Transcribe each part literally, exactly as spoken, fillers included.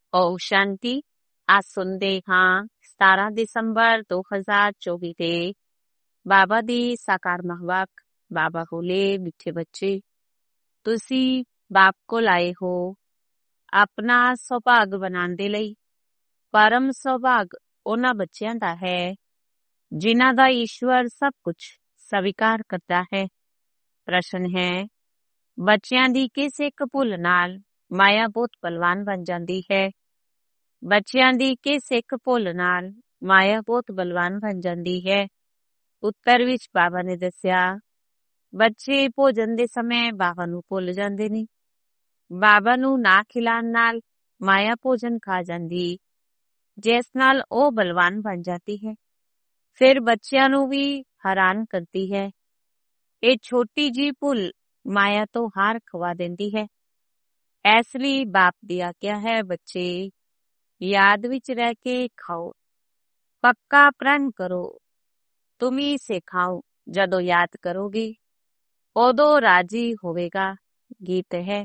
ਓ ਸ਼ਾਂਤੀ। ਅੱਜ ਸੁਣਦੇ ਹਾਂ ਸਤਾਰਾਂ ਦਸੰਬਰ ਦੋ ਹਜ਼ਾਰ ਚੌਵੀ ਦੇ ਬਾਬਾ ਦੀ ਸਾਕਾਰ ਮਹਾਵਾਕ। ਬਾਬਾ ਬੋਲੇ, ਮਿੱਠੇ ਬੱਚੇ, ਤੁਸੀਂ ਬਾਪ ਕੋਲ ਆਏ ਹੋ ਆਪਣਾ ਸੁਭਾਗ ਬਣਾਉਣ ਦੇ ਲਈ। ਪਰਮ ਸੁਭਾਗ ਉਹਨਾਂ ਬੱਚਿਆਂ ਦਾ ਹੈ ਜਿਨ੍ਹਾਂ ਦਾ ਈਸ਼ਵਰ ਸਭ ਕੁਝ ਸਵੀਕਾਰ ਕਰਦਾ ਹੈ। ਪ੍ਰਸ਼ਨ ਹੈ, ਬੱਚਿਆਂ ਦੀ ਕਿਸ ਇੱਕ ਭੁੱਲ ਨਾਲ ਮਾਇਆ ਬਹੁਤ ਬਲਵਾਨ ਬਣ ਜਾਂਦੀ ਹੈ? ਬੱਚਿਆਂ ਦੀ ਕਿਸ ਇੱਕ ਭੁੱਲ ਨਾਲ ਮਾਇਆ ਬਹੁਤ ਬਲਵਾਨ ਬਣ ਜਾਂਦੀ ਹੈ? ਉੱਤਰ ਵਿੱਚ ਬਾਬਾ ਨੇ ਦੱਸਿਆ, ਬੱਚੇ ਭੋਜਨ ਦੇ ਸਮੇਂ ਬਾਬਾ ਨੂੰ ਭੁੱਲ ਜਾਂਦੇ ਨੇ। ਬਾਬਾ ਨੂੰ ਨਾ ਖਿਲਾਣ ਨਾਲ ਮਾਇਆ ਭੋਜਨ ਖਾ ਜਾਂਦੀ, ਜਿਸ ਨਾਲ ਉਹ ਬਲਵਾਨ ਬਣ ਜਾਂਦੀ ਹੈ। ਫਿਰ ਬੱਚਿਆਂ ਨੂੰ ਵੀ ਹੈਰਾਨ ਕਰਦੀ ਹੈ। ਇਹ ਛੋਟੀ ਜੀ ਭੁੱਲ ਮਾਇਆ ਤੋਂ ਹਾਰ ਖਵਾ ਦਿੰਦੀ ਹੈ। ਇਸ ਲਈ ਬਾਪ ਦੀ ਆਗਿਆ ਹੈ, ਬੱਚੇ ਯਾਦ ਵਿੱਚ ਰਹਿ ਕੇ ਖਾਓ, ਪੱਕਾ ਪ੍ਰਣ ਕਰੋ, ਤੁਮ ਹੀ ਸਿਖਾਓ। ਜਦੋਂ ਯਾਦ ਕਰੋਗੇ ਉਦੋਂ ਰਾਜੀ ਹੋਵੇਗਾ। ਗੀਤ ਹੈ,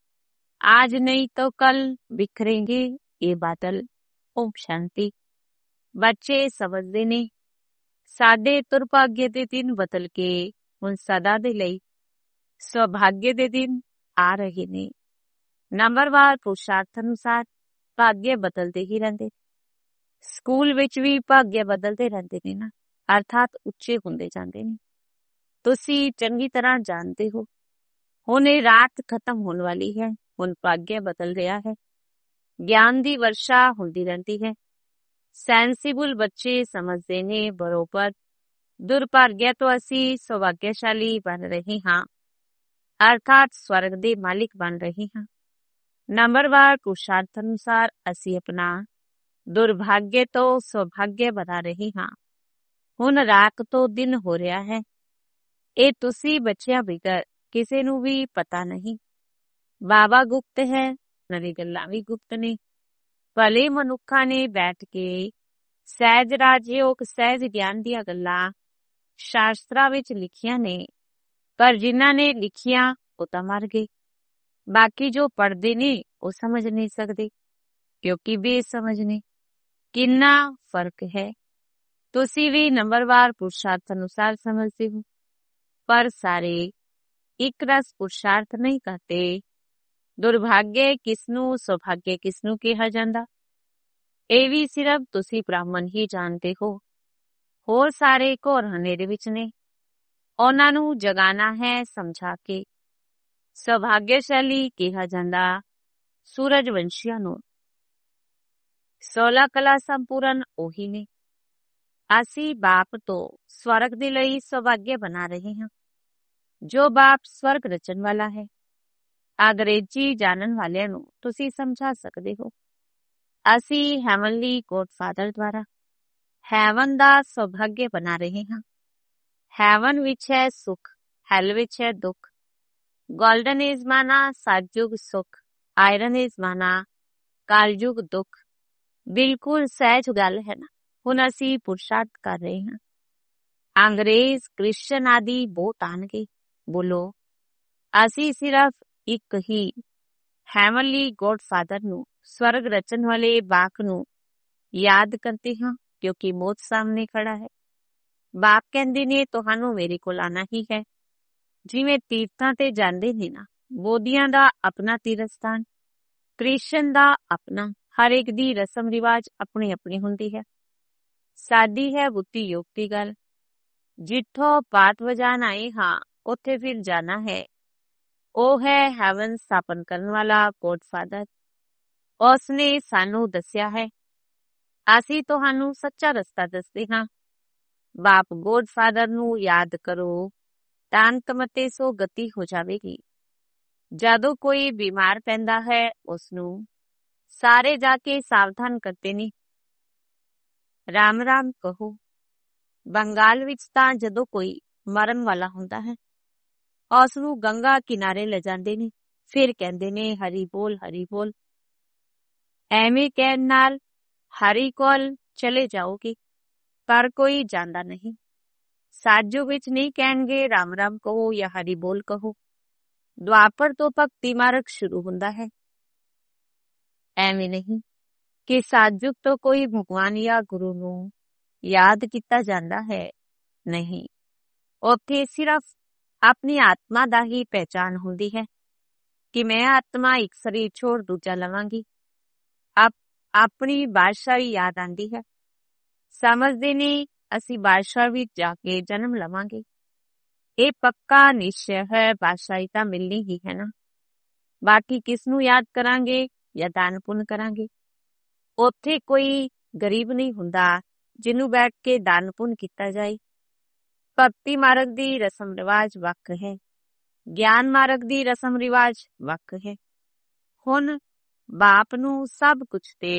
आज नहीं तो कल बिखरेंगे ये बादल। ओम शांति। ਬੱਚੇ ਸਮਝਦੇ ਨੇ ਸਾਡੇ ਦੁਰਭਾਗਯ ਦੇ ਦਿਨ ਬਦਲ ਕੇ ਹੁਣ ਸਦਾ ਦੇ ਲਈ ਸੁਭਾਗਯ ਦੇ ਦਿਨ ਆ ਰਹੇ ਨੇ। ਨੰਬਰਵਾਰ ਪੁਰਸ਼ਾਰਥ ਅਨੁਸਾਰ ਭਾਗਯ ਬਦਲਦੇ ਹੀ ਰਹਿੰਦੇ। ਸਕੂਲ ਵਿੱਚ ਵੀ ਭਾਗਯ ਬਦਲਦੇ ਰਹਿੰਦੇ ਨੇ ਨਾ, ਅਰਥਾਤ ਉੱਚੇ ਹੁੰਦੇ ਜਾਂਦੇ ਨੇ। ਤੁਸੀਂ ਚੰਗੀ ਤਰ੍ਹਾਂ ਜਾਣਦੇ ਹੋ ਹੁਣ ਇਹ ਰਾਤ ਖਤਮ ਹੋਣ ਵਾਲੀ ਹੈ। ਹੁਣ ਭਾਗਯ ਬਦਲ ਰਿਹਾ ਹੈ। ਗਿਆਨ ਦੀ ਵਰਸ਼ਾ ਹੁੰਦੀ ਰਹਿੰਦੀ ਹੈ। ਸੈਂਸੀਬਲ ਬੱਚੇ ਸਮਝਦੇ ਨੇ ਬਰੋਬਰ ਦੁਰਭਾਗਯ ਤੋਂ ਅਸੀਂ ਸੌਭਾਗਯਸ਼ਾਲੀ ਬਣ ਰਹੇ ਹਾਂ, ਅਰਥਾਤ ਸਵਰਗ ਦੇ ਮਾਲਿਕ ਬਣ ਰਹੇ ਹਾਂ। ਨੰਬਰਵਾਰ ਪੁਰਸ਼ਾਰਥ ਅਨੁਸਾਰ ਅਸੀਂ ਆਪਣਾ ਦੁਰਭਾਗਯ ਤੋਂ ਸੌਭਾਗਯ ਬਣਾ ਰਹੇ ਹਾਂ। ਹੁਣ ਰਾਤ ਤੋਂ ਦਿਨ ਹੋ ਰਿਹਾ ਹੈ। ਇਹ ਤੁਸੀਂ ਬੱਚਿਆਂ ਬਿਗਰ ਕਿਸੇ ਨੂੰ ਵੀ ਪਤਾ ਨਹੀਂ। ਬਾਬਾ ਗੁਪਤ ਹੈ, ਉਹਨਾਂ ਦੀ ਗੱਲਾਂ ਵੀ ਗੁਪਤ ਨੇ। ਭਲੇ ਮਨੁੱਖਾਂ ਨੇ ਬੈਠ ਕੇ ਸਹਿਜ ਰਾਜਯੋਗ ਸਹਿਜ ਗਿਆਨ ਦੀਆਂ ਗੱਲਾਂ ਸ਼ਾਸਤਰਾਂ ਵਿੱਚ ਲਿਖੀਆਂ ਨੇ, ਪਰ ਜਿਨ੍ਹਾਂ ਨੇ ਲਿਖੀਆਂ ਉਹ ਤਾਂ ਮਰ ਗਏ। ਬਾਕੀ ਜੋ ਪੜ੍ਹਦੇ ਨੇ ਉਹ ਸਮਝ ਨਹੀਂ ਸਕਦੇ, ਕਿਉਂਕਿ ਬੇਸਮਝ ਨੇ। ਕਿੰਨਾ ਫਰਕ ਹੈ। ਤੁਸੀਂ ਵੀ ਨੰਬਰਵਾਰ ਪੁਰਸ਼ਾਰਥ ਅਨੁਸਾਰ ਸਮਝਦੇ ਹੋ, ਪਰ ਸਾਰੇ ਇੱਕ ਰਸ ਪੁਰਸ਼ਾਰਥ ਨਹੀਂ ਕਰਦੇ। ਦੁਰਭਾਗਯ ਕਿਸਨੂੰ, ਸੌਭਾਗਯ ਕਿਸਨੂੰ ਕਿਹਾ ਜਾਂਦਾ, ਇਹ ਵੀ ਸਿਰਫ ਤੁਸੀਂ ਬ੍ਰਾਹਮਣ ਹੀ ਜਾਣਦੇ ਹੋ। ਹੋਰ ਸਾਰੇ ਘੋਰ ਹਨੇਰੇ ਵਿੱਚ ਨੇ। ਉਹਨਾਂ ਨੂੰ ਜਗਾਣਾ ਹੈ ਸਮਝਾ ਕੇ। ਸੌਭਾਗਯਸ਼ਾਲੀ ਕਿਹਾ ਜਾਂਦਾ ਸੂਰਜ ਵੰਸ਼ੀਆਂ ਨੂੰ। ਸੋਲਾਂ ਕਲਾ ਸੰਪੂਰਨ ਉਹੀ ਨੇ। ਅਸੀਂ ਬਾਪ ਤੋਂ ਸਵਰਗ ਦੇ ਲਈ ਸੌਭਾਗਯ ਬਣਾ ਰਹੇ ਹਾਂ। ਜੋ ਬਾਪ ਸਵਰਗ ਰਚਣ ਵਾਲਾ ਹੈ। ਅੰਗਰੇਜ਼ੀ ਜਾਣਨ ਵਾਲਿਆਂ ਨੂੰ ਤੁਸੀਂ ਸਮਝਾ ਸਕਦੇ ਹੋ। ਅਸੀਂ ਹੈਵਨਲੀ ਗੋਡ ਫਾਦਰ ਦੁਆਰਾ ਹੈਵਨ ਦਾ ਸੌਭਾਗਯ ਬਣਾ ਰਹੇ ਹਾਂ। ਹੈਵਨ ਵਿੱਚ ਹੈ ਸੁਖ, ਹੈਲ ਵਿੱਚ ਹੈ ਦੁੱਖ। ਗੋਲਡਨ ਏਜ ਮਾਨਾ ਸਤਯੁਗ ਸੁਖ, ਆਇਰਨ ਏਜ ਮਾਨਾ ਕਲਯੁਗ ਦੁੱਖ। ਬਿਲਕੁਲ ਸਹਿਜ ਗੱਲ ਹੈ ਨਾ। ਹੁਣ ਅਸੀਂ ਪੁਰਸ਼ਾਰਥ ਕਰ ਰਹੇ ਹਾਂ। ਅੰਗਰੇਜ਼, ਕ੍ਰਿਸਚਨ ਆਦਿ ਬਹੁਤ ਆਣਗੇ। ਬੋਲੋ, ਅਸੀਂ ਸਿਰਫ ਇੱਕ ਹੀ ਹੈਵਨਲੀ ਗੋਡ ਫਾਦਰ ਨੂੰ, ਸਵਰਗ ਰਚਣ ਵਾਲੇ ਬਾਪ ਨੂੰ ਯਾਦ ਕਰਦੇ ਹਾਂ, ਕਿਉਂਕਿ ਮੌਤ ਸਾਹਮਣੇ ਖੜਾ ਹੈ। ਬਾਪ ਕਹਿੰਦੇ ਨੇ ਤੁਹਾਨੂੰ ਮੇਰੇ ਕੋਲ ਆਣਾ ਹੀ ਹੈ। ਜਿਵੇਂ ਤੀਰਥਾਂ ਤੇ ਜਾਂਦੇ ਨੇ ਨਾ, ਬੋਧੀਆਂ ਦਾ ਆਪਣਾ ਤੀਰਥ ਸਥਾਨ, ਕ੍ਰਿਸ਼ਨ ਦਾ ਆਪਣਾ, ਹਰੇਕ ਦੀ ਰਸਮ ਰਿਵਾਜ ਆਪਣੀ ਆਪਣੀ ਹੁੰਦੀ ਹੈ। ਸਾਡੀ ਹੈ ਬੁੱਧੀ ਯੋਗ ਦੀ ਗੱਲ। ਜਿੱਥੋਂ ਪਾਠ ਵਜਾਣ ਆਏ ਹਾਂ ਉੱਥੇ ਫਿਰ ਜਾਣਾ ਹੈ। ਉਹ ਹੈ ਹੈਵਨ ਸਥਾਪਨ ਕਰਨ ਵਾਲਾ ਗੋਡ ਫਾਦਰ। ਉਸਨੇ ਸਾਨੂੰ ਦੱਸਿਆ ਹੈ। ਅਸੀਂ ਤੁਹਾਨੂੰ ਸੱਚਾ ਰਸਤਾ ਦੱਸਦੇ ਹਾਂ। ਬਾਪ ਗੋਡ ਫਾਦਰ ਨੂੰ ਯਾਦ ਕਰੋ ਤਾਂ ਅੰਤਮਤੇ ਸੋ ਗਤੀ ਹੋ ਜਾਵੇਗੀ। ਜਦੋਂ ਕੋਈ ਬਿਮਾਰ ਪੈਂਦਾ ਹੈ ਉਸਨੂੰ ਸਾਰੇ ਜਾ ਕੇ ਸਾਵਧਾਨ ਕਰਦੇ ਨੇ, ਰਾਮ ਰਾਮ ਕਹੋ। ਬੰਗਾਲ ਵਿੱਚ ਤਾਂ ਜਦੋਂ ਕੋਈ ਮਰਨ ਵਾਲਾ ਹੁੰਦਾ ਹੈ ਉਸ ਨੂੰ ਗੰਗਾ ਕਿਨਾਰੇ ਲੈ ਜਾਂਦੇ ਨੇ, ਫਿਰ ਕਹਿੰਦੇ ਨੇ ਹਰੀ ਬੋਲ ਹਰੀ ਬੋਲ। ਐਵੇਂ ਕਹਿਣ ਨਾਲ ਹਰੀ ਕੋਲ ਚਲੇ ਜਾਓਗੇ, ਪਰ ਕੋਈ ਜਾਂਦਾ ਨਹੀਂ। ਸਾਜੋ ਵਿੱਚ ਨਹੀਂ ਕਹਿਣਗੇ ਰਾਮ ਰਾਮ ਕਹੋ ਜਾਂ ਹਰੀ ਬੋਲ ਕਹੋ। ਦੁਆਪਰ ਤੋਂ ਭਗਤੀ ਮਾਰਗ ਸ਼ੁਰੂ ਹੁੰਦਾ ਹੈ। ਐਵੇਂ ਨਹੀਂ, ਕਿ ਸਾਜੁਕ ਤੋਂ ਕੋਈ ਭਗਵਾਨ ਜਾਂ ਗੁਰੂ ਨੂੰ ਯਾਦ ਕੀਤਾ ਜਾਂਦਾ ਹੈ? ਨਹੀਂ, ਉੱਥੇ ਸਿਰਫ ਆਪਣੀ ਆਤਮਾ ਦਾ ਹੀ ਪਹਿਚਾਨ ਹੁੰਦੀ ਹੈ ਕਿ ਮੈਂ ਆਤਮਾ ਇੱਕ ਸਰੀਰ ਛੋੜ ਦੂਜਾ ਲਵਾਂਗੀ। ਆਪ ਆਪਣੀ ਬਾਦਸ਼ਾਹੀ ਯਾਦ ਆਂਦੀ ਹੈ। ਸਮਝਦੇ ਨੇ ਅਸੀਂ ਬਾਦਸ਼ਾਹ ਵਿੱਚ ਜਾ ਕੇ ਜਨਮ ਲਵਾਂਗੇ। ਇਹ ਪੱਕਾ ਨਿਸ਼ਚੈ ਹੈ, ਬਾਦਸ਼ਾਹੀ ਤਾਂ ਮਿਲਣੀ ਹੀ ਹੈ ਨਾ। ਬਾਕੀ ਕਿਸ ਨੂੰ ਯਾਦ ਕਰਾਂਗੇ ਜਾਂ ਦਾਨ ਪੁੰਨ ਕਰਾਂਗੇ? ਉੱਥੇ ਕੋਈ ਗਰੀਬ ਨਹੀਂ ਹੁੰਦਾ ਜਿਹਨੂੰ ਬੈਠ ਕੇ ਦਾਨ ਪੁੰਨ ਕੀਤਾ ਜਾਏ। ਭਗਤੀ ਮਾਰਗ ਦੀ ਰਸਮ ਰਿਵਾਜ ਵੱਖ ਹੈ, ਗਿਆਨ ਮਾਰਗ ਦੀ ਰਸਮ ਰਿਵਾਜ ਵੱਖ ਹੈ। ਹੁਣ ਬਾਪ ਨੂੰ ਸਭ ਕੁਝ ਤੇ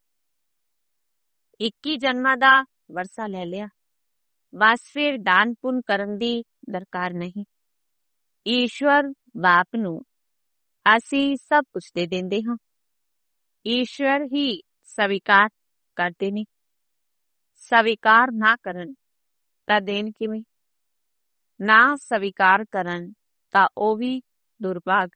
ਇੱਕੀ ਜਨਮਾਂ ਦਾ ਵਰਸਾ ਲੈ ਲਿਆ, ਬਸ ਫਿਰ ਦਾਨ ਪੁੰਨ ਕਰਨ ਦੀ ਦਰਕਾਰ ਨਹੀਂ। ਈਸ਼ਵਰ ਬਾਪ ਨੂੰ ਅਸੀਂ ਸਭ ਕੁਝ ਦੇ ਦਿੰਦੇ ਹਾਂ। ਈਸ਼ਵਰ ਹੀ ਸਵੀਕਾਰ ਕਰਦੇ ਨੇ। ਸਵੀਕਾਰ ਨਾ ਕਰਨ ਤਾਂ ਦੇਣ ਕਿਵੇਂ? ਨਾ ਸਵੀਕਾਰ ਕਰਨ ਤਾਂ ਉਹ ਵੀ ਦੁਰਭਾਗ।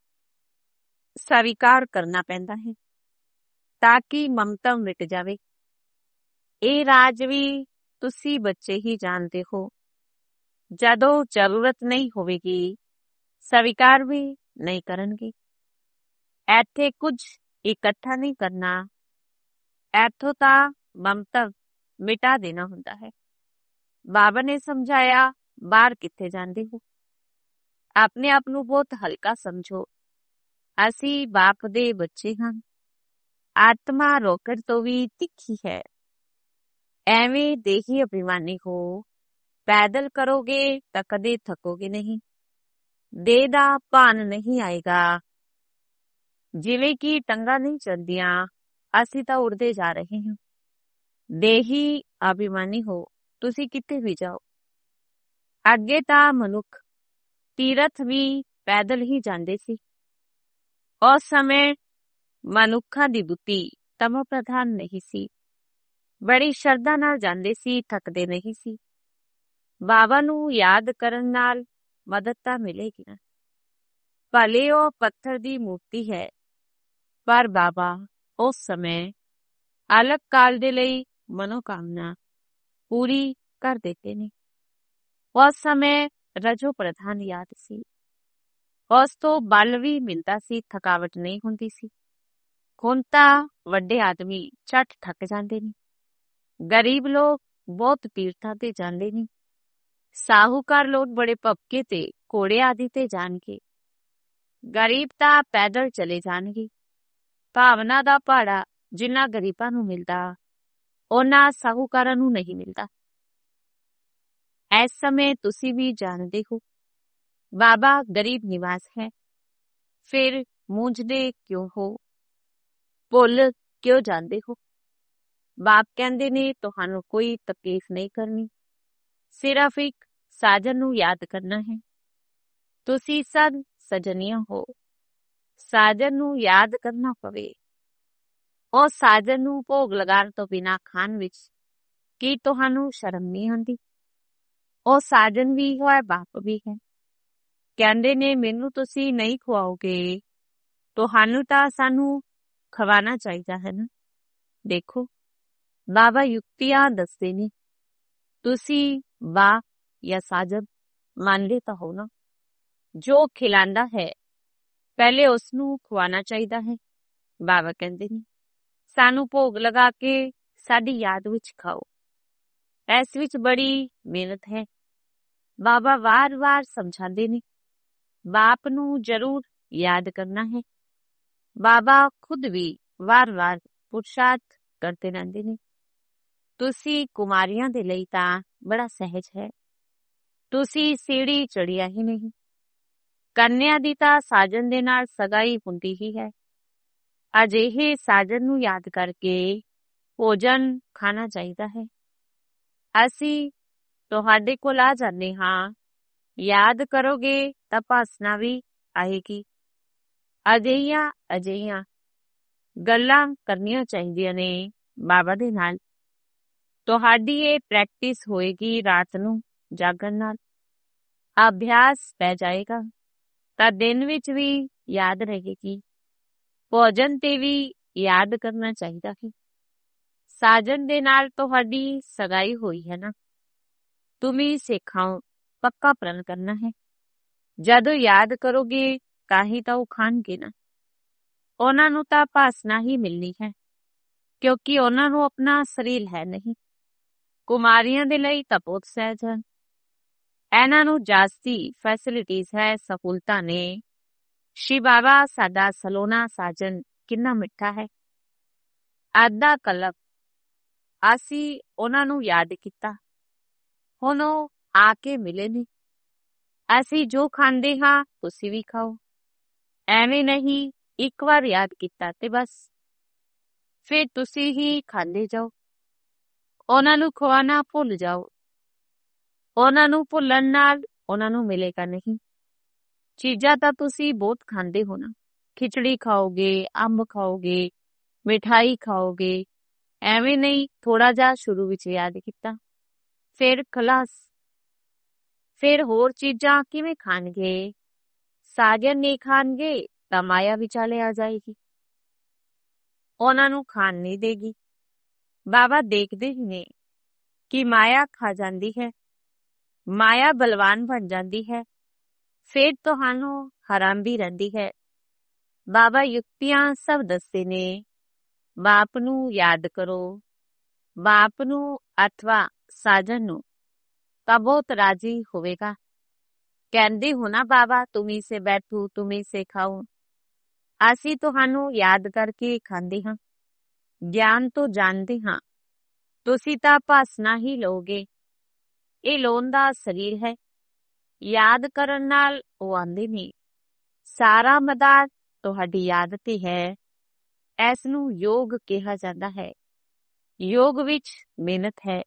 ਸਵੀਕਾਰ ਕਰਨਾ ਪੈਂਦਾ ਹੈ ਤਾਂ ਕਿ ਮਮਤਾ ਮਿਟ ਜਾਵੇ। ਇਹ ਰਾਜ ਵੀ ਤੁਸੀਂ ਬੱਚੇ ਹੀ ਜਾਣਦੇ ਹੋ। ਜਦੋਂ ਜ਼ਰੂਰਤ ਨਹੀਂ ਹੋਵੇਗੀ, ਸਵੀਕਾਰ ਵੀ ਨਹੀਂ ਕਰਨਗੇ। ਇੱਥੇ ਕੁਝ ਇਕੱਠਾ ਨਹੀਂ ਕਰਨਾ, ਇੱਥੋਂ ਤਾਂ ਮਮਤਾ ਮਿਟਾ ਦੇਣਾ ਹੁੰਦਾ ਹੈ। ਬਾਬਾ ਨੇ ਸਮਝਾਇਆ, ਬਾਹਰ ਕਿੱਥੇ ਜਾਂਦੇ ਹੋ? ਆਪਣੇ ਆਪ ਨੂੰ ਬਹੁਤ ਹਲਕਾ ਸਮਝੋ। ਅਸੀਂ ਬਾਪ ਦੇ ਬੱਚੇ ਹਾਂ। ਆਤਮਾ ਰੋਕਟ ਤੋਂ ਵੀ ਤਿੱਖੀ ਹੈ। ਐਵੇਂ ਦੇਹੀ ਅਭਿਮਾਨੀ ਹੋ, ਪੈਦਲ ਕਰੋਗੇ ਤਾਂ ਕਦੇ ਥਕੋਗੇ ਨਹੀਂ। ਦੇਹ ਦਾ ਭਾਨ ਨਹੀਂ ਆਏਗਾ। ਜਿਵੇਂ ਕਿ ਟੰਗਾਂ ਨਹੀਂ ਚੱਲਦੀਆਂ, ਅਸੀਂ ਤਾਂ ਉੜਦੇ ਜਾ ਰਹੇ ਹਾਂ। ਦੇਹੀ ਅਭਿਮਾਨੀ ਹੋ, ਤੁਸੀਂ ਕਿਤੇ ਵੀ ਜਾਓ। ਅੱਗੇ ਤਾਂ ਮਨੁੱਖ ਤੀਰਥ ਵੀ ਪੈਦਲ ਹੀ ਜਾਂਦੇ ਸੀ। ਉਸ ਸਮੇਂ ਮਨੁੱਖਾਂ ਦੀ ਬੁੱਧੀ ਤਮੋ ਪ੍ਰਧਾਨ ਨਹੀਂ ਸੀ। ਬੜੀ ਸ਼ਰਧਾ ਨਾਲ ਜਾਂਦੇ ਸੀ, ਥੱਕਦੇ ਨਹੀਂ ਸੀ। ਬਾਬਾ ਨੂੰ ਯਾਦ ਕਰਨ ਨਾਲ ਮਦਦ ਤਾਂ ਮਿਲੇਗੀ ਨਾ। ਭਲੇ ਉਹ ਪੱਥਰ ਦੀ ਮੂਰਤੀ ਹੈ, ਪਰ ਬਾਬਾ ਉਸ ਸਮੇਂ ਅਲੱਗ ਕਾਲ ਦੇ ਲਈ ਮਨੋਕਾਮਨਾ ਪੂਰੀ ਕਰ ਦਿੱਤੇ ਨੇ। ਉਸ ਸਮੇਂ ਰਜੋ ਪ੍ਰਧਾਨ ਯਾਦ ਸੀ। ਉਸ ਤੋਂ ਬਲ ਵੀ ਮਿਲਦਾ ਸੀ, ਥਕਾਵਟ ਨਹੀਂ ਹੁੰਦੀ ਸੀ। ਹੁਣ ਤਾਂ ਵੱਡੇ ਆਦਮੀ ਝੱਟ ਥੱਕ ਜਾਂਦੇ ਨੇ। ਗਰੀਬ ਲੋਕ ਬਹੁਤ ਤੀਰਥਾਂ ਤੇ ਜਾਂਦੇ ਨੇ। ਸਾਹੂਕਾਰ ਲੋਕ ਬੜੇ ਭਪਕੇ ਤੇ ਘੋੜੇ ਆਦਿ ਤੇ ਜਾਣਗੇ। ਗਰੀਬ ਤਾਂ ਪੈਦਲ ਚਲੇ ਜਾਣਗੇ। ਭਾਵਨਾ ਦਾ ਭਾੜਾ ਜਿੰਨਾ ਗਰੀਬਾਂ ਨੂੰ ਮਿਲਦਾ, ਉਹਨਾਂ ਸਾਹੂਕਾਰਾਂ ਨੂੰ ਨਹੀਂ ਮਿਲਦਾ। ਇਸ ਸਮੇਂ ਤੁਸੀਂ ਵੀ ਜਾਣਦੇ ਹੋ, ਬਾਬਾ ਗਰੀਬ ਨਿਵਾਸ ਹੈ। ਫਿਰ ਮੂੰਝਦੇ ਕਿਉਂ ਹੋ? ਭੁੱਲ ਕਿਉਂ ਜਾਂਦੇ ਹੋ? ਬਾਪ ਕਹਿੰਦੇ ਨੇ ਤੁਹਾਨੂੰ ਕੋਈ ਤਕਲੀਫ ਨਹੀਂ ਕਰਨੀ, ਸਿਰਫ ਇੱਕ ਸਾਜਨ ਨੂੰ ਯਾਦ ਕਰਨਾ ਹੈ। ਤੁਸੀਂ ਸਦ ਸਜਣੀਆਂ ਹੋ। ਸਾਜਨ ਨੂੰ ਯਾਦ ਕਰਨਾ ਪਵੇ। ਉਹ ਸਾਜਨ ਨੂੰ ਭੋਗ ਲਗਾਉਣ ਤੋਂ ਬਿਨਾਂ ਖਾਣ ਵਿੱਚ ਕੀ ਤੁਹਾਨੂੰ ਸ਼ਰਮ ਨਹੀਂ ਆਉਂਦੀ? ਉਹ ਸਾਜਨ ਵੀ ਹੈ, ਬਾਪ ਵੀ ਹੈ। ਕਹਿੰਦੇ ਨੇ ਮੈਨੂੰ ਤੁਸੀਂ ਨਹੀਂ ਖਵਾਓਗੇ, ਤੁਹਾਨੂੰ ਤਾਂ ਸਾਨੂੰ ਖਵਾਣਾ ਚਾਹੀਦਾ ਹੈ ਨਾ। ਦੇਖੋ ਬਾਬਾ ਯੁਕਤੀਆਂ ਦੱਸਦੇ ਨੇ। ਤੁਸੀਂ ਬਾਪ ਜਾਂ ਸਾਜਨ ਮੰਨਦੇ ਤਾਂ ਹੋ ਨਾ। ਜੋ ਖਿਲਾਂਦਾ ਹੈ ਪਹਿਲੇ ਉਸਨੂੰ ਖਵਾਣਾ ਚਾਹੀਦਾ ਹੈ। ਬਾਬਾ ਕਹਿੰਦੇ ਨੇ ਸਾਨੂੰ ਭੋਗ ਲਗਾ ਕੇ ਸਾਡੀ ਯਾਦ ਵਿੱਚ ਖਾਓ। ਇਸ ਵਿੱਚ ਬੜੀ ਮਿਹਨਤ ਹੈ। ਬਾਬਾ ਵਾਰ-ਵਾਰ ਸਮਝਾਉਂਦੇ ਨੇ ਬਾਪ ਨੂੰ ਜ਼ਰੂਰ ਯਾਦ ਕਰਨਾ ਹੈ। ਬਾਬਾ ਖੁਦ ਵੀ ਵਾਰ-ਵਾਰ ਪੁਰਸ਼ਾਰਥ ਕਰਦੇ ਰਹਿੰਦੇ ਨੇ। ਤੁਸੀਂ ਕੁਮਾਰੀਆਂ ਦੇ ਲਈ ਤਾਂ ਬੜਾ ਸਹਿਜ ਹੈ। ਤੁਸੀਂ ਸੀੜੀ ਚੜਿਆ ਹੀ ਨਹੀਂ। ਕੰਨਿਆ ਦੀ ਤਾਂ ਸਾਜਨ ਦੇ ਨਾਲ ਸਗਾਈ ਹੁੰਦੀ ਹੀ ਹੈ। ਅਜਿਹੇ ਸਾਜਨ ਨੂੰ ਯਾਦ ਕਰਕੇ ਭੋਜਨ ਖਾਣਾ ਚਾਹੀਦਾ ਹੈ। ਅਸੀਂ ਤੁਹਾਡੇ ਕੋਲ ਆ ਜਾਂਦੇ ਹਾਂ। ਯਾਦ ਕਰੋਗੇ ਤਾਂ ਭਾਸਨਾ ਵੀ ਆਏਗੀ। ਅਜਿਹੀਆਂ ਅਜਿਹੀਆਂ ਗੱਲਾਂ ਕਰਨੀਆਂ ਚਾਹੀਦੀਆਂ ਨੇ ਬਾਬਾ ਦੇ ਨਾਲ। ਤੁਹਾਡੀ ਇਹ ਪ੍ਰੈਕਟਿਸ ਹੋਏਗੀ ਰਾਤ ਨੂੰ ਜਾਗਣ ਨਾਲ। ਅਭਿਆਸ ਪੈ ਜਾਏਗਾ ਤਾਂ ਦਿਨ ਵਿੱਚ ਵੀ ਯਾਦ ਰਹੇਗੀ। ਭੋਜਨ ਤੇ ਵੀ याद करना चाहिए है। साजन दे नाल तुहाडी सगाई हुई है ना, तुम्ही सिखाओ पक्का प्रण करना है। जदों याद करोगे काही तां वो खाणगे ना, ਉਹਨਾਂ ਨੂੰ ਤਾਂ ਭਾਸਨਾ ਹੀ ਮਿਲਣੀ ਹੈ, ਕਿਉਂਕਿ ਉਹਨਾਂ ਨੂੰ ਆਪਣਾ ਸਰੀਰ ਹੈ ਨਹੀਂ। ਕੁਮਾਰੀਆਂ ਦੇ ਲਈ ਤਾਂ ਬਹੁਤ ਸਹਿਜ ਹਨ, ਇਹਨਾਂ ਨੂੰ ਜਾਸਤੀ ਫੈਸਿਲਿਟੀਜ਼ ਹੈ, ਸਹੂਲਤਾਂ ਨੇ। ਸ਼ਿਵ ਬਾਬਾ ਸਾਡਾ ਸਲੋਨਾ ਸਾਜਨ ਕਿੰਨਾ ਮਿੱਠਾ ਹੈ। ਅੱਧਾ ਕਲਪ ਅਸੀਂ ਉਹਨਾਂ ਨੂੰ ਯਾਦ ਕੀਤਾ, ਹੁਣ ਉਹ ਆ ਕੇ ਮਿਲੇ ਨੇ। ਅਸੀਂ ਜੋ ਖਾਂਦੇ ਹਾਂ ਤੁਸੀਂ ਵੀ ਖਾਓ, ਐਵੇਂ ਨਹੀਂ ਇੱਕ ਵਾਰ ਯਾਦ ਕੀਤਾ ਤੇ ਬਸ ਫਿਰ ਤੁਸੀਂ ਹੀ ਖਾਂਦੇ ਜਾਓ। ਉਹਨਾਂ ਨੂੰ ਖਵਾਣਾ ਭੁੱਲ ਜਾਓ, ਉਹਨਾਂ ਨੂੰ ਭੁੱਲਣ ਨਾਲ ਉਹਨਾਂ ਨੂੰ ਮਿਲੇਗਾ ਨਹੀਂ। ਚੀਜ਼ਾਂ ਤਾਂ ਤੁਸੀਂ ਬਹੁਤ ਖਾਂਦੇ ਹੋ ਨਾ, ਖਿਚੜੀ ਖਾਓਗੇ, ਅੰਬ ਖਾਓਗੇ, ਮਿਠਾਈ ਖਾਓਗੇ, ਐਵੇਂ ਨਹੀਂ ਥੋੜਾ ਜਿਹਾ ਸ਼ੁਰੂ ਵਿੱਚ ਯਾਦ ਕੀਤਾ, ਫਿਰ ਖਲਾਸ। ਫਿਰ ਹੋਰ ਚੀਜ਼ਾਂ ਕਿਵੇਂ ਖਾਣਗੇ? ਸਾਜਨ ਨਹੀਂ ਖਾਣਗੇ ਤਾਂ ਮਾਇਆ ਵਿਚਾਲੇ ਆ ਜਾਏਗੀ, ਉਹਨਾਂ ਨੂੰ ਖਾਣ ਨਹੀਂ ਦੇਗੀ। ਬਾਬਾ ਦੇਖਦੇ ਹੀ ਨੇ ਕਿ ਮਾਇਆ ਖਾ ਜਾਂਦੀ ਹੈ, ਮਾਇਆ ਬਲਵਾਨ ਬਣ ਜਾਂਦੀ ਹੈ, ਫਿਰ ਤੁਹਾਨੂੰ ਹਰਾਮ ਵੀ ਰਹਿੰਦੀ ਹੈ। ਬਾਬਾ ਯੁਕਤੀਆਂ ਸਭ ਦੱਸਦੇ ਨੇ। ਬਾਪ ਨੂੰ ਯਾਦ ਕਰੋ, ਬਾਪ ਨੂੰ ਅਥਵਾ ਸਾਜਨ ਨੂੰ, ਤਾਂ ਬਹੁਤ ਰਾਜੀ ਹੋਵੇਗਾ। ਕਹਿੰਦੇ ਹੋ ਨਾ ਬਾਬਾ ਤੁਮੀ ਸੇ ਬੈਠੂ ਤੁਮੀ ਸੇ ਖਾਓ, ਅਸੀਂ ਤੁਹਾਨੂੰ ਯਾਦ ਕਰਕੇ ਖਾਂਦੇ ਹਾਂ, ਗਿਆਨ ਤੋਂ ਜਾਣਦੇ ਹਾਂ। ਤੁਸੀਂ ਤਾਂ ਭਾਸਨਾ ਹੀ ਲਓਗੇ, ਇਹ ਲੋਨ ਦਾ ਸਰੀਰ ਹੈ। ਯਾਦ ਕਰਨ ਨਾਲ ਉਹ ਆਂਦੇ ਨੇ। ਸਾਰਾ ਮਦਾਰ ਤੁਹਾਡੀ ਯਾਦ ਤੇ ਹੈ। ਇਸ ਨੂੰ ਯੋਗ ਕਿਹਾ ਜਾਂਦਾ ਹੈ। ਯੋਗ ਵਿੱਚ ਮਿਹਨਤ ਹੈ।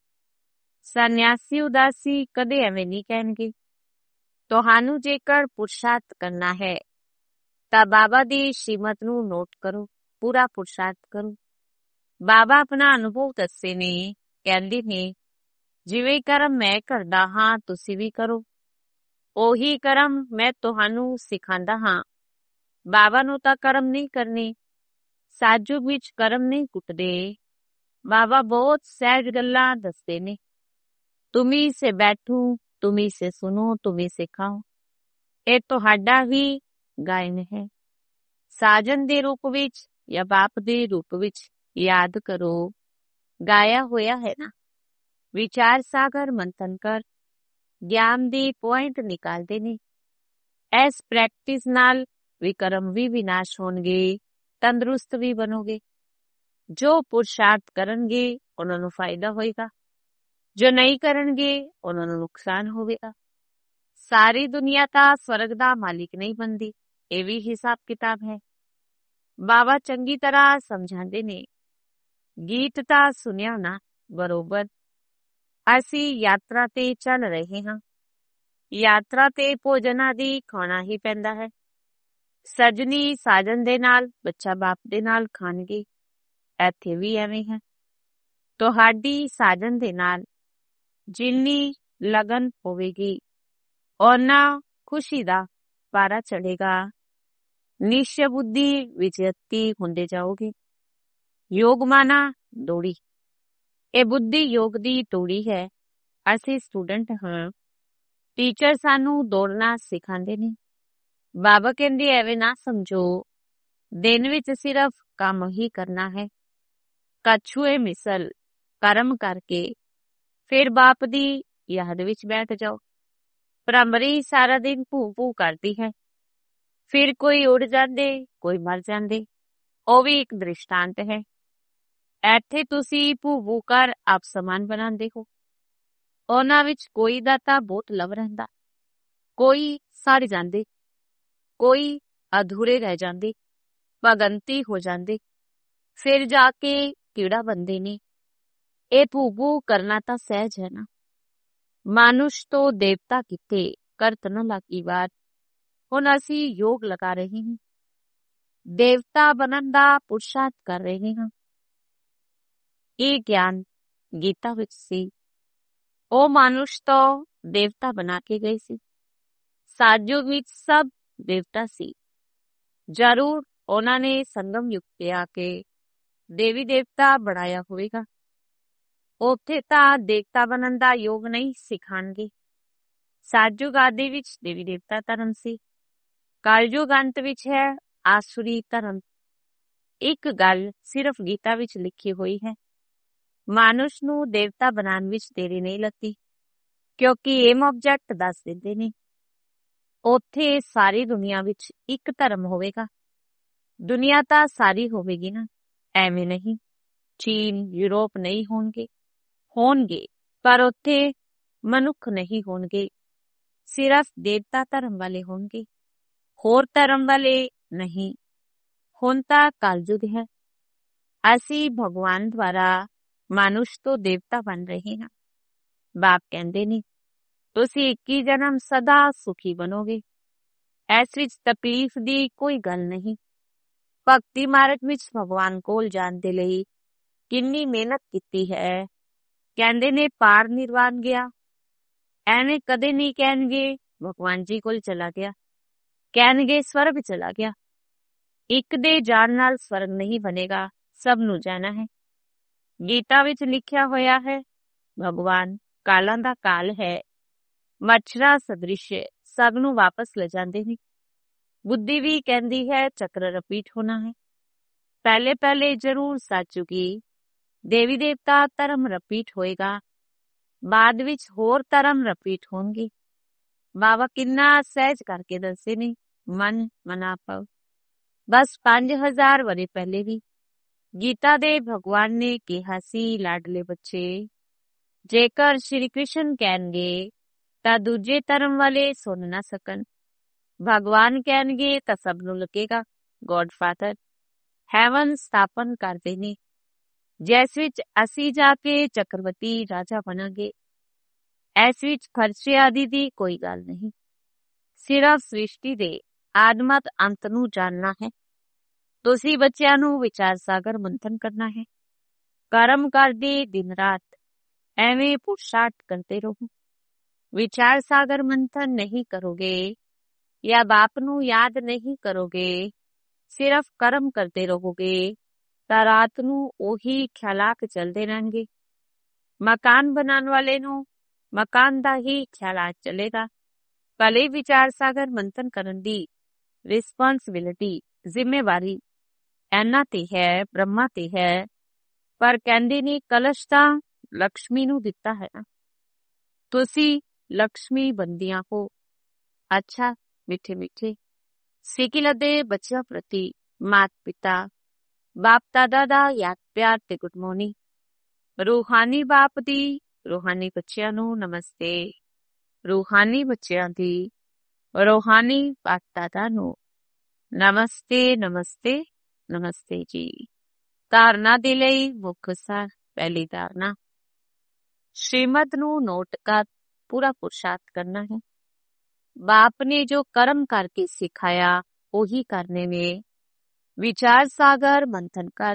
ਸੰਨਿਆਸੀ ਉਦਾਸੀ ਕਦੇ ਐਵੇਂ ਨਹੀਂ ਕਹਿਣਗੇ। ਤੁਹਾਨੂੰ ਜੇਕਰ ਪੁਰਸ਼ਾਰਥ ਕਰਨਾ ਹੈ ਤਾਂ ਬਾਬਾ ਦੀ ਸ਼੍ਰੀਮਤ ਨੂੰ ਨੋਟ ਕਰੋ, ਪੂਰਾ ਪੁਰਸ਼ਾਰਥ ਕਰੋ। ਬਾਬਾ ਆਪਣਾ ਅਨੁਭਵ ਦੱਸੇ ਨੇ, ਕਹਿੰਦੇ ਨੇ ਜਿਵੇਂ ਕਰਮ ਮੈਂ ਕਰਦਾ ਹਾਂ ਤੁਸੀਂ ਵੀ ਕਰੋ, ਉਹੀ ਕਰਮ ਮੈਂ ਤੁਹਾਨੂੰ ਸਿਖਾਉਂਦਾ ਹਾਂ। ਬਾਬਾ ਨੂੰ ਤਾਂ ਕਰਮ ਨਹੀਂ ਕਰਨੇ, ਸਾਜੂ ਵਿੱਚ ਕਰਮ ਨਹੀਂ ਕੁੱਟਦੇ। ਬਾਬਾ ਬਹੁਤ ਸਹਿਜ ਗੱਲਾਂ ਦੱਸਦੇ ਨੇ। ਤੁਮੀ ਸੇ ਬੈਠੂ ਤੁਮੀ ਸੇ ਸੁਣੋ ਤੁਮੀ ਸੇ ਖਾਓ, ਇਹ ਤੁਹਾਡਾ ਵੀ ਗਾਇਨ ਹੈ। ਸਾਜਨ ਦੇ ਰੂਪ ਵਿੱਚ ਜਾਂ ਬਾਪ ਦੇ ਰੂਪ ਵਿੱਚ ਯਾਦ ਕਰੋ, ਗਾਇਆ ਹੋਇਆ ਹੈ ਨਾ। ਵਿਚਾਰ ਸਾਗਰ ਮੰਥਨ ਕਰ ਗਿਆਨ ਦੀ ਪੁਆਇੰਟ ਨਿਕਾਲਦੇ ਨੇ। ਇਸ ਪ੍ਰੈਕਟਿਸ ਨਾਲ ਵਿਕਰਮ ਵੀ ਵਿਨਾਸ਼ ਹੋਣਗੇ, ਤੰਦਰੁਸਤ ਵੀ ਬਣੋਗੇ। ਜੋ ਪੁਰਸ਼ਾਰਥ ਕਰਨਗੇ ਉਹਨਾਂ ਨੂੰ ਫਾਇਦਾ ਹੋਏਗਾ, ਜੋ ਨਹੀਂ ਕਰਨਗੇ ਉਹਨਾਂ ਨੂੰ ਨੁਕਸਾਨ ਹੋਵੇਗਾ। ਸਾਰੀ ਦੁਨੀਆ ਤਾਂ ਸਵਰਗ ਦਾ ਮਾਲਿਕ ਨਹੀਂ ਬਣਦੀ, ਇਹ ਵੀ ਹਿਸਾਬ ਕਿਤਾਬ ਹੈ। ਬਾਬਾ ਚੰਗੀ ਤਰ੍ਹਾਂ ਸਮਝਾਉਂਦੇ ਨੇ। ਗੀਤ ਤਾਂ ਸੁਣਿਆ ਨਾ ਬਰੋਬਰ। ਅਸੀਂ ਯਾਤਰਾ ਤੇ ਚੱਲ ਰਹੇ ਹਾਂ, ਯਾਤਰਾ ਤੇ ਭੋਜਨ ਆਦਿ ਖਾਣਾ ਹੀ ਪੈਂਦਾ ਹੈ। ਸਜਣੀ ਸਾਜਨ ਦੇ ਨਾਲ, ਬੱਚਾ ਬਾਪ ਦੇ ਨਾਲ ਖਾਣਗੇ। ਇੱਥੇ ਵੀ ਐਵੇਂ ਹੈ। ਤੁਹਾਡੀ ਸਾਜਨ ਦੇ ਨਾਲ ਜਿੰਨੀ ਲਗਨ ਹੋਵੇਗੀ ਓਨਾ ਖੁਸ਼ੀ ਦਾ ਪਾਰਾ ਚੜੇਗਾ। ਨਿਸ਼ਚੈ ਬੁੱਧੀ ਵਿਚਤੀ ਹੁੰਦੇ ਜਾਓਗੇ। ਯੋਗ ਮਾਨਾ ਦੌੜੀ, ਇਹ ਬੁੱਧੀ ਯੋਗ ਦੀ ਤੋੜੀ ਹੈ। ਅਸੀਂ ਸਟੂਡੈਂਟ ਹਾਂ, ਟੀਚਰ ਸਾਨੂੰ ਦੌੜਨਾ ਸਿਖਾਉਂਦੇ ਨੇ। ਬਾਬਾ ਕਹਿੰਦੇ ਐਵੇਂ ਨਾ ਸਮਝੋ, ਦਿਨ ਵਿੱਚ ਸਿਰਫ ਕੰਮ ਹੀ ਕਰਨਾ ਹੈ। ਕਛੂਏ ਮਿਸਲ ਕਰਮ ਕਰਕੇ ਫਿਰ ਬਾਪ ਦੀ ਯਾਦ ਵਿੱਚ ਬੈਠ ਜਾਓ। ਭ੍ਰਮਰੀ ਸਾਰਾ ਦਿਨ ਭੂ ਭੂ ਕਰਦੀ ਹੈ, ਫਿਰ ਕੋਈ ਉੜ ਜਾਂਦੇ ਕੋਈ ਮਰ ਜਾਂਦੇ, ਉਹ ਵੀ ਇੱਕ ਦ੍ਰਿਸ਼ਟਾਂਤ ਹੈ। ਇੱਥੇ ਤੁਸੀਂ ਭੂ ਭੂ ਕਰ ਆਪ ਸਮਾਨ ਬਣਾਉਂਦੇ ਹੋ। ਉਹਨਾਂ ਵਿੱਚ ਕੋਈ ਦਾ ਤਾਂ ਬਹੁਤ ਲਵ ਰਹਿੰਦਾ, ਕੋਈ ਸੜ ਜਾਂਦੇ, ਕੋਈ ਅਧੂਰੇ ਰਹਿ ਜਾਂਦੇ, ਭਗੰਤੀ ਹੋ ਜਾਂਦੇ, ਫਿਰ ਜਾ ਕੇ ਕੀੜਾ ਬੰਦੇ ਨੇ। ਇਹ ਭੂ ਭੂ ਕਰਨਾ ਤਾਂ ਸਹਿਜ ਹੈ ਨਾ। ਮਾਨੁਸ਼ ਤੋਂ ਦੇਵਤਾ ਕਿੱਥੇ, ਕਰਤ ਨ ਲਾਗੀ ਬਾਤ। ਹੁਣ ਅਸੀਂ ਯੋਗ ਲਗਾ ਰਹੇ ਹਾਂ, ਦੇਵਤਾ ਬਣਨ ਦਾ ਪੁਰਸ਼ਾਰਥ ਕਰ ਰਹੇ ਹਾਂ। ਇਹ ਗਿਆਨ ਗੀਤਾ ਵਿੱਚ ਸੀ। ਉਹ ਮਾਨੁਸ਼ ਤੋਂ ਦੇਵਤਾ ਬਣਾ ਕੇ ਗਏ ਸੀ। ਸਾਜਯੁਗ ਵਿੱਚ ਸਭ ਦੇਵਤਾ ਸੀ। ਜ਼ਰੂਰ ਉਹਨਾਂ ਨੇ ਸੰਗਮ ਯੁੱਗ ਤੇ ਆ ਕੇ ਦੇਵੀ ਦੇਵਤਾ ਬਣਾਇਆ ਹੋਵੇਗਾ। ਉੱਥੇ ਤਾਂ ਦੇਵਤਾ ਬਣਨ ਦਾ ਯੋਗ ਨਹੀਂ ਸਿਖਾਣਗੇ। ਸਤਿਯੁਗ ਆਦਿ ਵਿੱਚ ਦੇਵੀ ਦੇਵਤਾ ਧਰਮ ਸੀ। ਕਲਯੁਗ ਅੰਤ ਵਿੱਚ ਹੈ ਆਸੁਰੀ ਧਰਮ। ਇੱਕ ਗੱਲ ਸਿਰਫ ਗੀਤਾ ਵਿੱਚ ਲਿਖੀ ਹੋਈ ਹੈ, ਮਾਨੁਸ਼ ਨੂੰ ਦੇਵਤਾ ਬਣਾਉਣ ਵਿੱਚ ਦੇਰੀ ਨਹੀਂ ਲੱਗਦੀ, ਕਿਉਂਕਿ ਏਮ ਆਬਜੈਕਟ ਦੱਸ ਦਿੰਦੇ ਨੇ। ਉੱਥੇ ਸਾਰੀ ਦੁਨੀਆ ਵਿੱਚ ਇੱਕ ਧਰਮ ਹੋਵੇਗਾ। ਦੁਨੀਆ ਤਾਂ ਸਾਰੀ ਹੋਵੇਗੀ ਨਾ, ਐਵੇਂ ਨਹੀਂ। ਚੀਨ, ਯੂਰਪ ਨਹੀਂ ਹੋਣਗੇ, ਹੋਣਗੇ ਪਰ ਉੱਥੇ ਮਨੁੱਖ ਨਹੀਂ ਹੋਣਗੇ। ਸਿਰਫ ਦੇਵਤਾ ਧਰਮ ਵਾਲੇ ਹੋਣਗੇ, ਹੋਰ ਧਰਮ ਵਾਲੇ ਨਹੀਂ। ਹੁਣ ਤਾਂ ਕਲਯੁਗ ਹੈ। ਅਸੀਂ ਭਗਵਾਨ ਦੁਆਰਾ ਮਾਨੁਸ਼ ਤੋਂ ਦੇਵਤਾ ਬਣ ਰਹੇ ਹਾਂ। ਬਾਪ ਕਹਿੰਦੇ ਨੇ ਤੁਸੀਂ ਇੱਕੀ ਜਨਮ ਸਦਾ ਸੁਖੀ ਬਣੋਗੇ। ਇਸ ਵਿੱਚ ਤਕਲੀਫ ਦੀ ਕੋਈ ਗੱਲ ਨਹੀਂ। ਭਗਤੀ ਮਾਰਗ ਵਿੱਚ ਭਗਵਾਨ ਕੋਲ ਜਾਣ ਦੇ ਲਈ ਕਿੰਨੀ ਮਿਹਨਤ ਕੀਤੀ ਹੈ। ਕਹਿੰਦੇ ਨੇ ਪਾਰ ਨਿਰਵਾਣ ਗਿਆ। ਐਵੇਂ ਕਦੇ ਨਹੀਂ ਕਹਿਣਗੇ ਭਗਵਾਨ ਜੀ ਕੋਲ ਚਲਾ ਗਿਆ, ਕਹਿਣਗੇ ਸਵਰਗ ਚਲਾ ਗਿਆ। ਇੱਕ ਦੇ ਜਾਣ ਨਾਲ ਸਵਰਗ ਨਹੀਂ ਬਣੇਗਾ, ਸਭ ਨੂੰ ਜਾਣਾ ਹੈ। ਗੀਤਾ ਵਿੱਚ ਲਿਖਿਆ ਹੋਇਆ ਹੈ, ਭਗਵਾਨ ਕਾਲਾਂ ਦਾ ਕਾਲ ਹੈ, ਮੱਛਰਾਂ ਸਦ੍ਰਿਸ਼ ਸਭ ਨੂੰ ਵਾਪਸ ਲੈ ਜਾਂਦੇ ਨੇ। ਬੁੱਧੀ ਵੀ ਕਹਿੰਦੀ ਹੈ ਚੱਕਰ ਰਿਪੀਟ ਹੋਣਾ ਹੈ। ਪਹਿਲੇ ਪਹਿਲੇ ਜ਼ਰੂਰ ਸੱਚੁਗੀ ਦੇਵੀ ਦੇਵਤਾ ਧਰਮ ਰਿਪੀਟ ਹੋਏਗਾ, ਬਾਅਦ ਵਿੱਚ ਹੋਰ ਧਰਮ ਰਿਪੀਟ ਹੋਣਗੇ। ਬਾਬਾ ਕਿੰਨਾ ਸਹਿਜ ਕਰਕੇ ਦੱਸੇ ਨੇ, ਮਨ ਮਨਾ ਪਾਓ। ਬਸ ਪੰਜ ਹਜ਼ਾਰ ਵਰੇ ਪਹਿਲੇ ਵੀ ਗੀਤਾ ਦੇ ਭਗਵਾਨ ਨੇ ਕਿਹਾ ਸੀ, ਲਾਡਲੇ ਬੱਚੇ ਜੇਕਰ ਸ਼੍ਰੀ ਕ੍ਰਿਸ਼ਨ ਕਹਿਣਗੇ ਤਾਂ ਦੂਜੇ ਧਰਮ ਵਾਲੇ ਸੁਣ ਨਾ ਸਕਣ। ਭਗਵਾਨ ਕਹਿਣਗੇ ਤਾਂ ਸਭ ਨੂੰ ਲੱਗੇਗਾ ਗੋਡ ਫਾਦਰ ਹੈਵਨ ਸਥਾਪਨ ਕਰਦੇ ਨੇ, ਜਿਸ ਵਿੱਚ ਅਸੀਂ ਜਾ ਕੇ ਚੱਕਰਵਰਤੀ ਰਾਜਾ ਬਣਾਂਗੇ। ਇਸ ਵਿੱਚ ਖਰਚੇ ਆਦਿ ਦੀ ਕੋਈ ਗੱਲ ਨਹੀਂ, ਸਿਰਫ ਸ੍ਰਿਸ਼ਟੀ ਦੇ ਆਦਮਤ ਅੰਤ ਨੂੰ ਜਾਣਨਾ ਹੈ। ਤੁਸੀਂ ਬੱਚਿਆਂ ਨੂੰ ਵਿਚਾਰ ਸਾਗਰ ਮੰਥਨ ਕਰਨਾ ਹੈ। ਕਰਮ ਕਰਦੇ ਦਿਨ ਰਾਤ ਐਵੇਂ ਪੁਰਸ਼ਾਰਥ ਕਰਦੇ ਰਹੋ। ਵਿਚਾਰ ਸਾਗਰ ਮੰਥਨ ਨਹੀਂ ਕਰੋਗੇ ਜਾਂ ਬਾਪ ਨੂੰ ਯਾਦ ਨਹੀਂ ਕਰੋਗੇ, ਸਿਰਫ ਕਰਮ ਕਰਦੇ ਰਹੋਗੇ ਤਾਂ ਰਾਤ ਨੂੰ ਉਹੀ ਖਿਆਲਾਤ ਚੱਲਦੇ ਰਹਿਣਗੇ। ਮਕਾਨ ਬਣਾਉਣ ਵਾਲੇ ਨੂੰ ਮਕਾਨ ਦਾ ਹੀ ਖਿਆਲਾਤ ਚੱਲੇਗਾ। ਭਲੇ ਵਿਚਾਰ ਸਾਗਰ ਮੰਥਨ ਕਰਨ ਦੀ ਰਿਸਪਾਂਸਿਬਿਲਿਟੀ, ਜ਼ਿੰਮੇਵਾਰੀ ਇਹਨਾਂ ਤੇ ਹੈ, ਬ੍ਰਹਮਾ ਤੇ ਹੈ। ਪਰ ਕਹਿੰਦੇ ਨੇ ਕਲਸ਼ ਤਾਂ ਲਕਸ਼ਮੀ ਨੂੰ ਦਿੱਤਾ ਹੈ ਨਾ, ਤੁਸੀਂ ਲਕਸ਼ਮੀ ਬੰਦੀਆਂ ਹੋ। ਅੱਛਾ ਮਿੱਠੇ ਮਿੱਠੇ ਸਿੱਕਿਲ ਦੇ ਬੱਚਿਆਂ ਪ੍ਰਤੀ ਮਾਤ ਪਿਤਾ ਬਾਪ ਦਾਦਾ ਦਾ ਯਾਦ ਪਿਆਰ ਤੇ ਗੁੱਡ ਮਾਰਨਿੰਗ। ਰੂਹਾਨੀ ਬਾਪ ਦੀ ਰੂਹਾਨੀ ਬੱਚਿਆਂ ਨੂੰ ਨਮਸਤੇ। ਰੂਹਾਨੀ ਬੱਚਿਆਂ ਦੀ ਰੂਹਾਨੀ ਬਾਪ ਦਾਦਾ ਨੂੰ ਨਮਸਤੇ ਨਮਸਤੇ ਨਮਸਤੇ ਜੀ। ਧਾਰਨਾ ਦੇ ਲਈ ਮੁੱਖ ਸਾਰ। ਪਹਿਲੀ ਧਾਰਨਾ, ਸ਼੍ਰੀਮਦ ਨੂੰ ਨੋਟ ਕਰ ਪੂਰਾ ਪੁਰਸ਼ਾਰਥ ਕਰਨਾ ਹੈ। ਬਾਪ ਨੇ ਜੋ ਕਰਮ ਕਰਕੇ ਸਿਖਾਇਆ ਉਹੀ ਕਰਨੇ ਨੇ। ਵਿਚਾਰ ਸਾਗਰ ਮੰਥਨ ਕਰ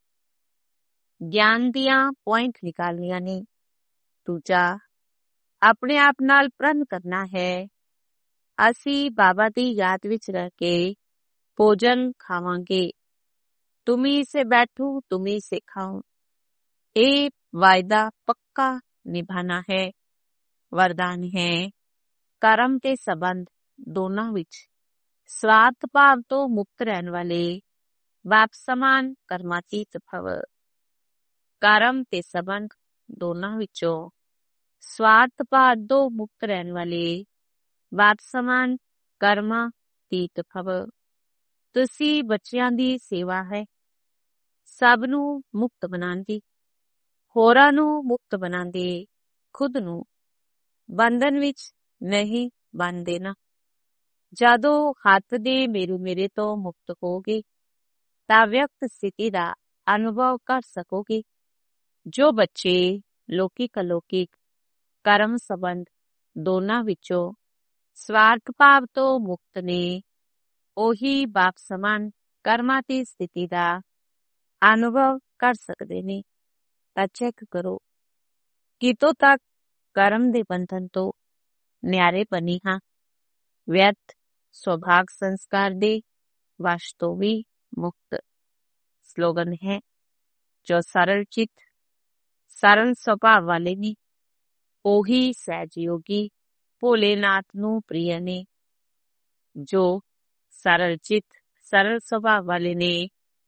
ਗਿਆਨ ਦੀਆਂ ਪੁਆਇੰਟ ਨਿਕਾਲਣੀਆਂ ਨੇ। ਦੂਜਾ, ਆਪਣੇ ਆਪ ਨਾਲ ਪ੍ਰਣ ਕਰਨਾ ਹੈ, ਅਸੀਂ ਬਾਬਾ ਦੀ ਯਾਦ ਵਿੱਚ ਰਹਿ ਕੇ ਭੋਜਨ ਖਾਵਾਂਗੇ। ਤੁਮੀ ਸੇ ਬੈਠੂ ਤੁਮੀ ਸੇ ਖਾਓ, ਇਹ ਵਾਅਦਾ ਪੱਕਾ ਨਿਭਾਣਾ ਹੈ। ਵਰਦਾਨ ਹੈ, ਕਰਮ ਤੇ ਸੰਬੰਧ ਦੋਨਾਂ ਵਿੱਚ ਸਵਾਰਥ ਭਾਵ ਤੋਂ ਮੁਕਤ ਰਹਿਣ ਵਾਲੇ ਬਾਪ ਸਮਾਨ ਕਰਮਾਤੀਤ ਭਵ। ਕਰਮ ਤੇ ਸੰਬੰਧ ਦੋਨਾਂ ਵਿੱਚੋਂ ਸਵਾਰਥ ਭਾਵ ਤੋਂ ਮੁਕਤ ਰਹਿਣ ਵਾਲੇ ਬਾਪ ਸਮਾਨ ਕਰਮਾਤੀਤ ਭਵ। ਤੁਸੀਂ ਬੱਚਿਆਂ ਦੀ ਸੇਵਾ ਹੈ, ਸਭ ਨੂੰ ਮੁਕਤ ਬਣਾਉਣ ਦੀ, ਹੋਰਾਂ ਨੂੰ ਮੁਕਤ ਬਣਾਉਂਦੇ ਖੁਦ ਨੂੰ ਬੰਧਨ ਵਿੱਚ ਨਹੀਂ ਬੰਨ ਦੇਣਾ। ਜਦੋਂ ਹੱਥ ਦੇ ਮੇਰੂ ਮੇਰੇ ਤੋਂ ਮੁਕਤ ਹੋਗੇ ਤਾਂ ਵਿਅਕਤ ਸਥਿਤੀ ਦਾ ਅਨੁਭਵ ਕਰ ਸਕੋਗੇ। ਜੋ ਬੱਚੇ ਲੌਕਿਕ ਅਲੌਕਿਕ ਕਰਮ ਸੰਬੰਧ ਦੋਨਾਂ ਵਿੱਚੋਂ ਸਵਾਰਥ ਭਾਵ ਤੋਂ ਮੁਕਤ ਨੇ, ਉਹੀ ਬਾਪ ਸਮਾਨ ਕਰਮਾਤੀ ਸਥਿਤੀ ਦਾ ਅਨੁਭਵ ਕਰ ਸਕਦੇ ਨੇ। ਤਾਂ ਚੈੱਕ ਕਰੋ ਕਿਤੋਂ ਤੱਕ ਕਰਮ ਦੇ ਬੰਧਨ ਤੋਂ ਨਿਆਰੇ ਬਣੀ ਹਾਂ। ਵਿਅਰਥ ਸੁਭਾਗ ਸੰਸਕਾਰ ਦੇ ਵਸ਼ ਤੋਂ ਵੀ ਮੁਕਤ। ਸਲੋਗਨ ਹੈ, ਜੋ ਸਰਲ ਚਿੱਤ ਸਰਲ ਸੁਭਾਅ ਵਾਲੇ ਨੇ, ਉਹੀ ਸਹਿਜਯੋਗੀ ਭੋਲੇਨਾਥ ਨੂੰ ਪ੍ਰਿਯ ਨੇ। ਜੋ ਸਰਲ ਚਿੱਤ ਸਰਲ ਸੁਭਾਅ ਵਾਲੇ ਨੇ,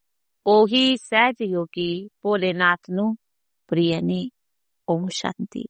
ਉਹੀ ਸਹਿਜਯੋਗੀ ਭੋਲੇਨਾਥ ਨੂੰ ਪ੍ਰਿਯ ਨੇ। ਓਮ ਸ਼ਾਂਤੀ।